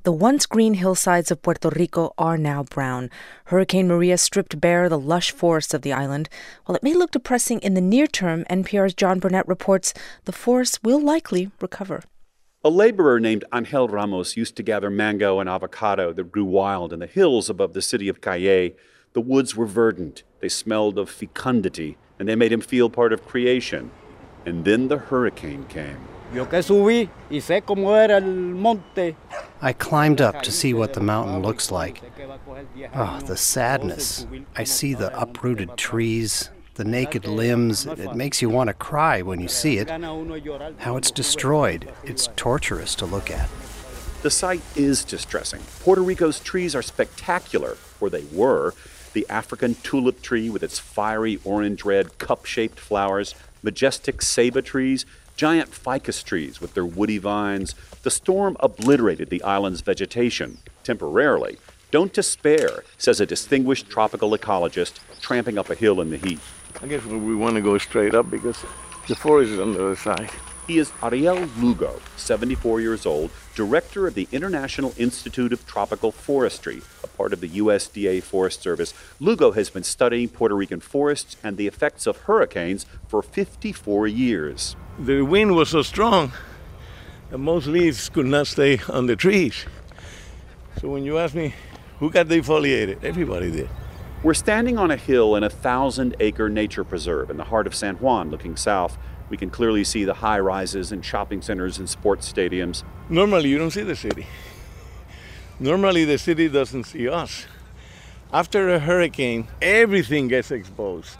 The once green hillsides of Puerto Rico are now brown. Hurricane Maria stripped bare the lush forests of the island. While it may look depressing in the near term, NPR's John Burnett reports the forests will likely recover. A laborer named Angel Ramos used to gather mango and avocado that grew wild in the hills above the city of Cayey. The woods were verdant, they smelled of fecundity, and they made him feel part of creation. And then the hurricane came. I climbed up to see what the mountain looks like. Oh, the sadness. I see the uprooted trees, the naked limbs. It makes you want to cry when you see it. How it's destroyed. It's torturous to look at. The sight is distressing. Puerto Rico's trees are spectacular, or they were. The African tulip tree with its fiery orange-red cup-shaped flowers, majestic ceiba trees, giant ficus trees with their woody vines. The storm obliterated the island's vegetation, temporarily. Don't despair, says a distinguished tropical ecologist tramping up a hill in the heat. I guess we want to go straight up because the forest is on the other side. He is Ariel Lugo, 74 years old, director of the International Institute of Tropical Forestry, a part of the USDA Forest Service. Lugo has been studying Puerto Rican forests and the effects of hurricanes for 54 years. The wind was so strong that most leaves could not stay on the trees. So when you ask me who got defoliated, everybody did. We're standing on a hill in a 1,000-acre nature preserve in the heart of San Juan, looking south. We can clearly see the high-rises and shopping centers and sports stadiums. Normally, you don't see the city. Normally, the city doesn't see us. After a hurricane, everything gets exposed.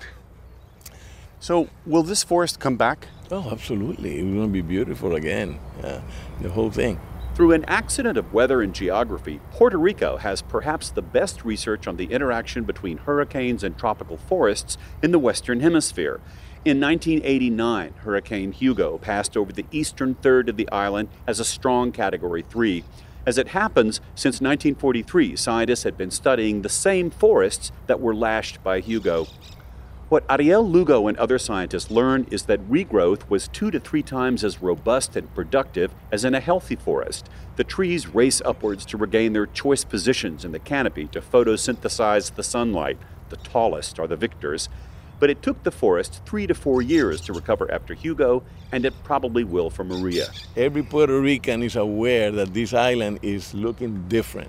So, will this forest come back? Oh, absolutely. It's going to be beautiful again, the whole thing. Through an accident of weather and geography, Puerto Rico has perhaps the best research on the interaction between hurricanes and tropical forests in the Western Hemisphere. In 1989, Hurricane Hugo passed over the eastern third of the island as a strong Category 3. As it happens, since 1943, scientists had been studying the same forests that were lashed by Hugo. What Ariel Lugo and other scientists learned is that regrowth was 2 to 3 times as robust and productive as in a healthy forest. The trees race upwards to regain their choice positions in the canopy to photosynthesize the sunlight. The tallest are the victors. But it took the forest 3 to 4 years to recover after Hugo, and it probably will for Maria. Every Puerto Rican is aware that this island is looking different.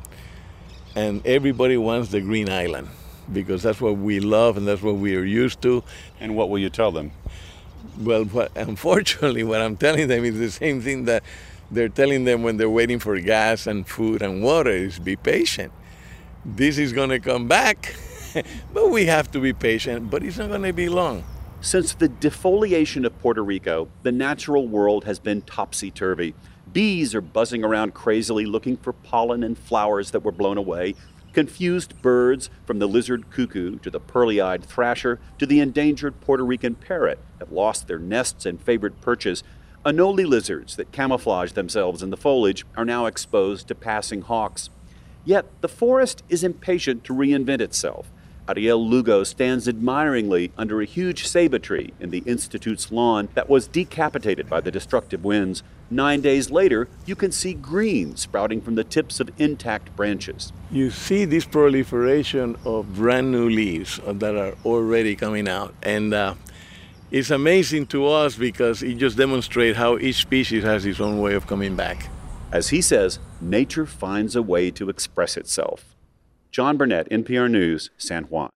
And everybody wants the green island, because that's what we love and that's what we are used to. And what will you tell them? Well, unfortunately, what I'm telling them is the same thing that they're telling them when they're waiting for gas and food and water, is be patient. This is going to come back. But we have to be patient, but it's not going to be long. Since the defoliation of Puerto Rico, the natural world has been topsy-turvy. Bees are buzzing around crazily looking for pollen and flowers that were blown away. Confused birds, from the lizard cuckoo to the pearly-eyed thrasher to the endangered Puerto Rican parrot, have lost their nests and favorite perches. Anole lizards that camouflage themselves in the foliage are now exposed to passing hawks. Yet the forest is impatient to reinvent itself. Ariel Lugo stands admiringly under a huge ceiba tree in the Institute's lawn that was decapitated by the destructive winds. 9 days later, you can see green sprouting from the tips of intact branches. You see this proliferation of brand new leaves that are already coming out. And it's amazing to us because it just demonstrates how each species has its own way of coming back. As he says, nature finds a way to express itself. John Burnett, NPR News, San Juan.